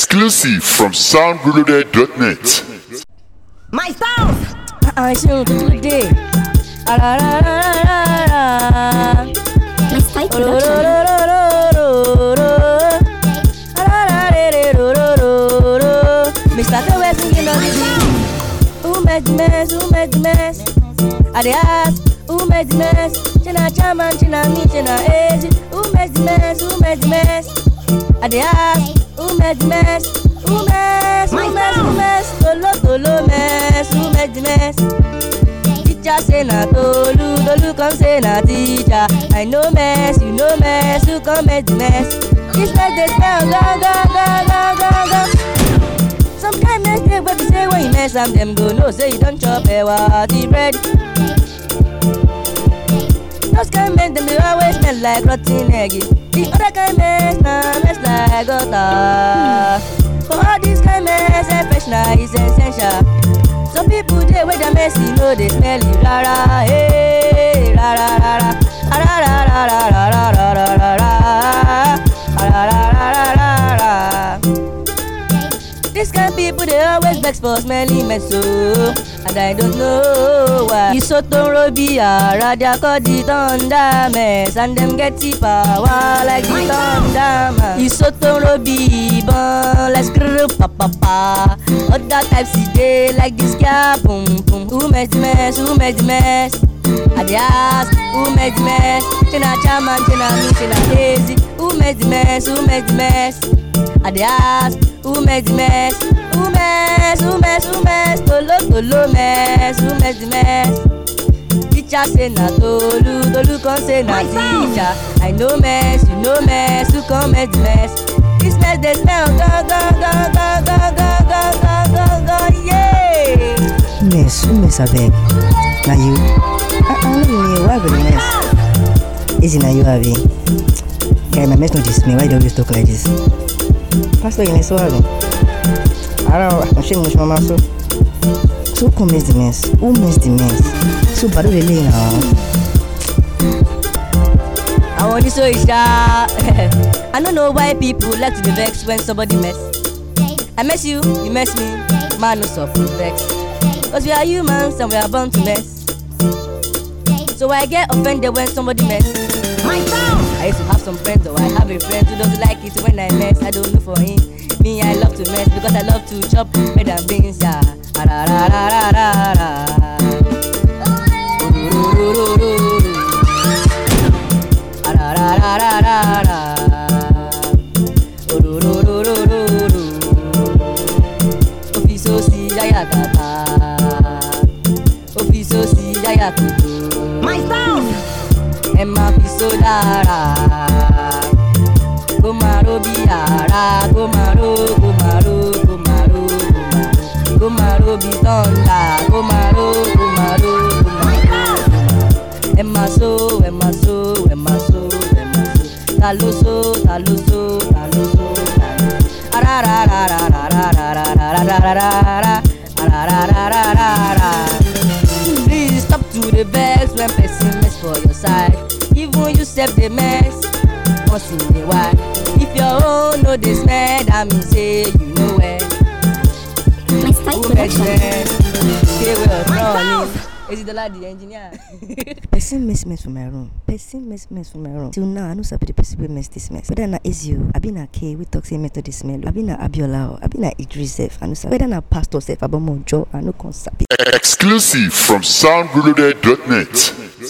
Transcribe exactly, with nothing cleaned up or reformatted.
Exclusive from sound reloaded dot net. My spouse! I should today. My Spike production. Mister K was singing on the beat. Who made the mess? Who made the mess? I dey ask, who made the mess? China chairman, China me, China age. Who made the mess? Who made the mess? I dey ask, who made the mess? Who mess? Who mess? Who mess? Tolo tolo mess. Who made the mess? Teacher say na tolu, tolu come say na teacher. I know mess, you know mess. Who come make the mess? This mess dey smell ga ga ga ga ga ga. Some kind mess dey wey be say when you mess am, dem go know say you don chop ewa the bread. Those kind mess dem dey always smell like rotten egg. The other kind mess na mess like gutter. For all this kind mess, freshener is essential. Some people dey wey their mess e no dey smell it rara. Hey, rara rara, rara rara rara rara rara rara rara rara. This kind people they always vex for smelly mess so, and I don't know why. Isoton Robia, Radia call the thunder mess, and them get the power like the thunder man. Isoton Robi, bon, let's screw pa pa pa. Other types today like this guy, boom boom. Who made the mess? Who made the mess? I dey ask, who made the mess? China chairman, China me, China hazy. Who made the mess? Who made the mess? I dey ask, who made the mess? Who mess? Who mess? Who mess? Tolo tolo mess. Who made the mess? Teacher say na tolu, tolu come say na teacher. I know mess, you know mess. Who come make the mess? This mess dey smell ga ga ga ga ga ga ga ga ga ga yeah. Mess, who mess abeg? Na you? I I no know why be the mess. Is it na you abi? Guy, my mess no dey smell. Why you dey always talk like this? Pastor, you know what? I don't. I'm shaking my mouth so. So who makes the mess? Who makes the mess? So bad they lay now. I want this so isha. I don't know why people like to be vex when somebody mess. I mess you, you mess me. Man no suffer vex. Cause we are humans and we are born to mess. So I get offended when somebody mess. My spouse! I used to have some friends, or I have a friend who doesn't like it when I mess. I don't know for him. Me, I love to mess because I love to chop bread and beans. Yeah. Ra ra ra ra ra ra. Ra ra ra ra ra ra. Ofiso si yaya tata. Ofiso si yaya tutu. My spouse! Emma fiso dara. Gomaro biara, gomaro, gomaro, gomaro, gomaro, gomaro bitonda, gomaro, gomaro, gomaro. Emma so, Emma so, Emma so, Emma so. Taloso, taloso, taloso, taloso. Ara ra ra ra ra ra ra ra ra ra ra ra ra ra ra ra. Please stop to the vex when person mess for your side. Even you save the mess once in a while. If your own no dey smell, that mean say you know where. My Spike Who makes production. sense? Okay, well, running. Is it the lad, the engineer? Person mess mess for my room. Person mess mess for my room. Till now, I know sabi the person wey mess this mess. Whether na Ezio, I be na K, we talk say mess to the smell. I be na Abiola, I be na Idris sef. I know sabi. Whether na Pastor sef, Abomo Ojo, I know con sabi. Exclusive from sound reloaded dot net.